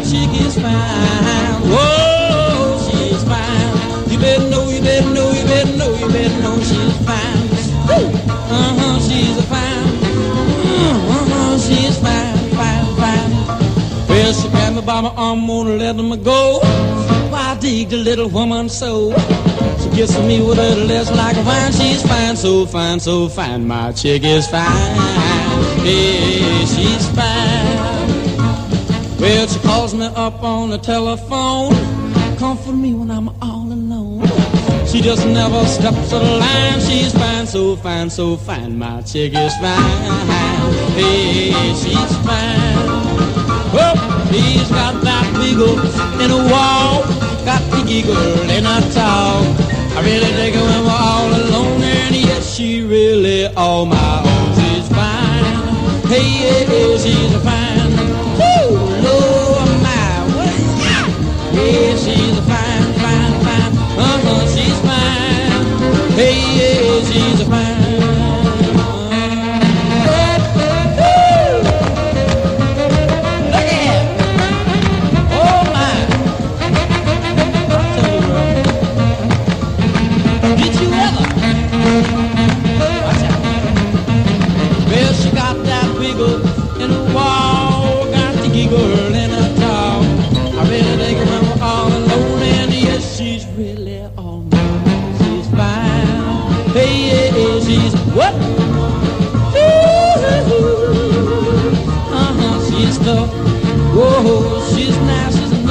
chick is fine. Whoa, she's fine. You better know, you better know, you better know, you better know she's fine. She's a fine. She's fine, fine, fine. Well, she grabbed me by my arm, won't let me go. Why dig the little woman so? She kisses me with her lips like a wine. She's fine, so fine, so fine. My chick is fine. Yeah, she's fine. Well, she calls me up on the telephone, comfort me when I'm all alone. She just never steps a line. She's fine, so fine, so fine. My chick is fine. Hey, she's fine. Oh, she's got that wiggle in a wall, got the giggle in her talk. I really dig her when we're all alone, and yes, she really all my own. She's fine. Hey, yeah, she's fine. Woo, Lord, my, what? Yeah, she's a fine, fine, fine. She's fine. Hey, yeah, she's a fine. Look at her. Oh, my. Tell you, girl. Did you ever? Watch out. Well, she got that wiggle in the wall, got the giggle in her talk. I really think when we're all alone, and yes, she's really all mine. She's fine. Hey, yeah, she's what? She's tough. Whoa, she's nice, she's